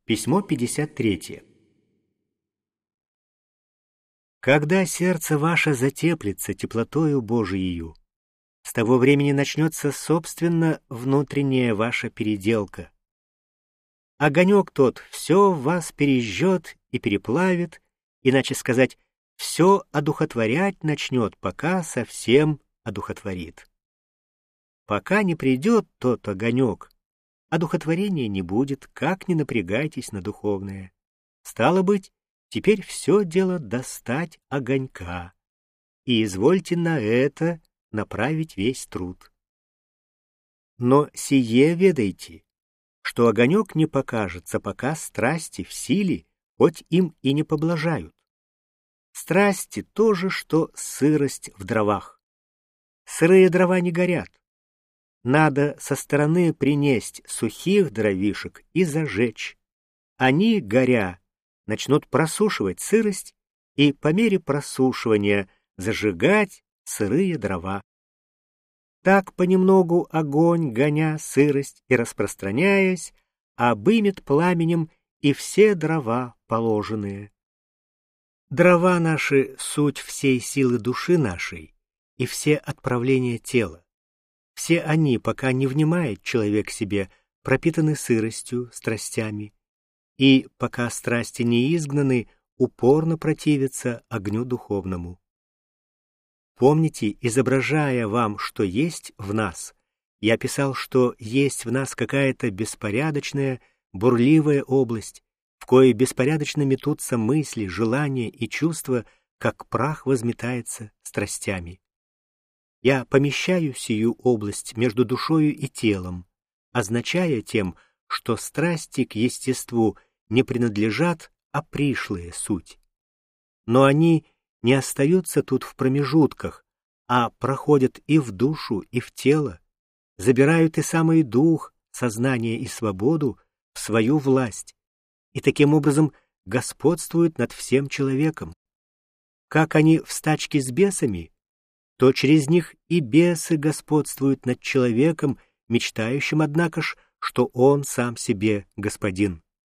Письмо 53. Когда сердце ваше затеплится теплотою Божиею, с того времени начнется, собственно, внутренняя ваша переделка. Огонек тот все в вас пережжет и переплавит, иначе сказать, все одухотворять начнет, пока совсем одухотворит. Пока не придет тот огонек, одухотворения не будет, как ни напрягайтесь на духовное. Стало быть, теперь все дело достать огонька, и извольте на это направить весь труд. Но сие ведайте, что огонек не покажется, пока страсти в силе, хоть им и не поблажают. Страсти — то же, что сырость в дровах. Сырые дрова не горят. Надо со стороны принесть сухих дровишек и зажечь. Они, горя, начнут просушивать сырость и по мере просушивания зажигать сырые дрова. Так понемногу огонь, гоня сырость и распространяясь, обымет пламенем и все дрова положенные. Дрова наши — суть всей силы души нашей и все отправления тела. Все они, пока не внимает человек себе, пропитаны сыростью, страстями, и, пока страсти не изгнаны, упорно противятся огню духовному. Помните, изображая вам, что есть в нас, я писал, что есть в нас какая-то беспорядочная, бурливая область, в коей беспорядочно метутся мысли, желания и чувства, как прах возметается страстями. Я помещаю сию область между душою и телом, означая тем, что страсти к естеству не принадлежат, а пришлые суть. Но они не остаются тут в промежутках, а проходят и в душу, и в тело, забирают и самый дух, сознание и свободу в свою власть, и таким образом господствуют над всем человеком. Как они в стачке с бесами, то через них и бесы господствуют над человеком, мечтающим, однако ж, что он сам себе господин.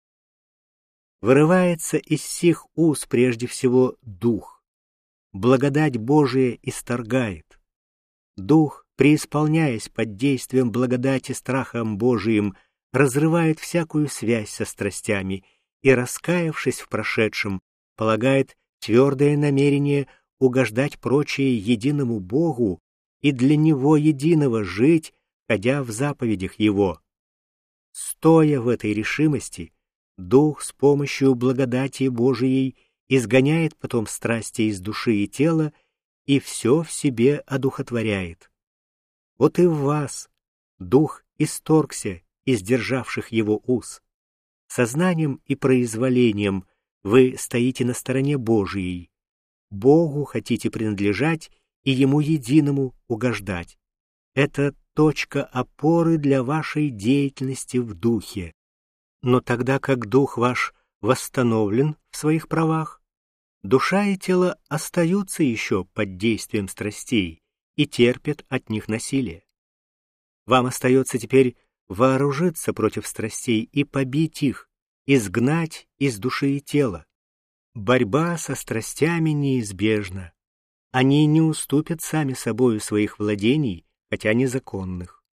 Вырывается из сих уз прежде всего дух. Благодать Божия исторгает. Дух, преисполняясь под действием благодати страхом Божиим, разрывает всякую связь со страстями и, раскаявшись в прошедшем, полагает твердое намерение угождать прочее единому Богу и для Него единого жить, ходя в заповедях Его. Стоя в этой решимости, Дух с помощью благодати Божией изгоняет потом страсти из души и тела и все в себе одухотворяет. Вот и в вас Дух исторгся из державших его уз. Сознанием и произволением вы стоите на стороне Божией. Богу хотите принадлежать и Ему единому угождать. Это точка опоры для вашей деятельности в духе. Но тогда как дух ваш восстановлен в своих правах, душа и тело остаются еще под действием страстей и терпят от них насилие. Вам остается теперь вооружиться против страстей и побить их, изгнать из души и тела. Борьба со страстями неизбежна. Они не уступят сами собою своих владений, хотя незаконных.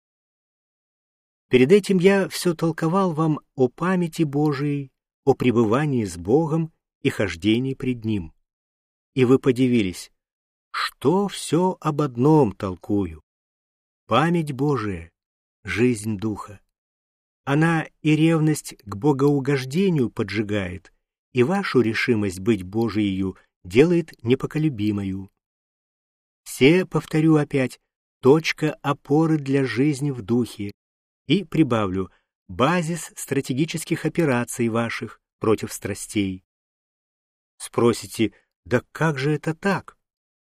Перед этим я все толковал вам о памяти Божией, о пребывании с Богом и хождении пред Ним. И вы подивились, что все об одном толкую. Память Божия — жизнь Духа. Она и ревность к богоугождению поджигает, и вашу решимость быть Божиею делает непоколебимою. Все, повторю опять, точка опоры для жизни в духе, и прибавлю, базис стратегических операций ваших против страстей. Спросите, да как же это так?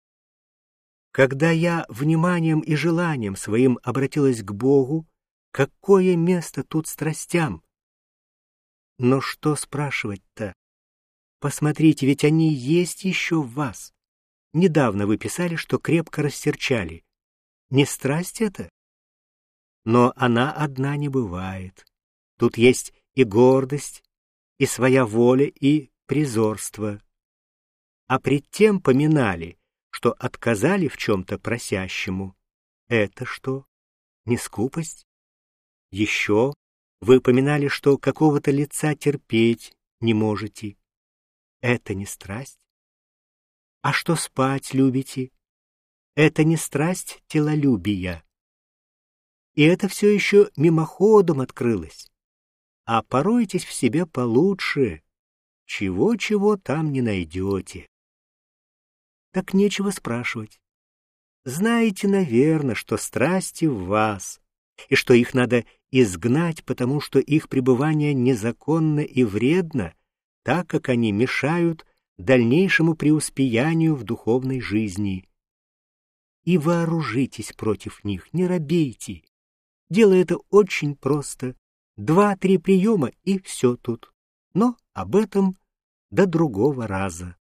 Когда я вниманием и желанием своим обратилась к Богу, какое место тут страстям? Но что спрашивать-то? Посмотрите, ведь они есть еще в вас. Недавно вы писали, что крепко растерчали. Не страсть это? Но она одна не бывает. Тут есть и гордость, и своя воля, и презорство. А пред тем поминали, что отказали в чем-то просящему. Это что? Не скупость? Еще вы поминали, что какого-то лица терпеть не можете. Это не страсть? А что спать любите? Это не страсть телолюбия. И это все еще мимоходом открылось. А поройтесь в себе получше, чего-чего там не найдете. Так нечего спрашивать. Знаете, наверное, что страсти в вас, и что их надо изгнать, потому что их пребывание незаконно и вредно, так как они мешают дальнейшему преуспеянию в духовной жизни. И вооружитесь против них, не робейте. Дело это очень просто. 2-3 приема, и все тут. Но об этом до другого раза.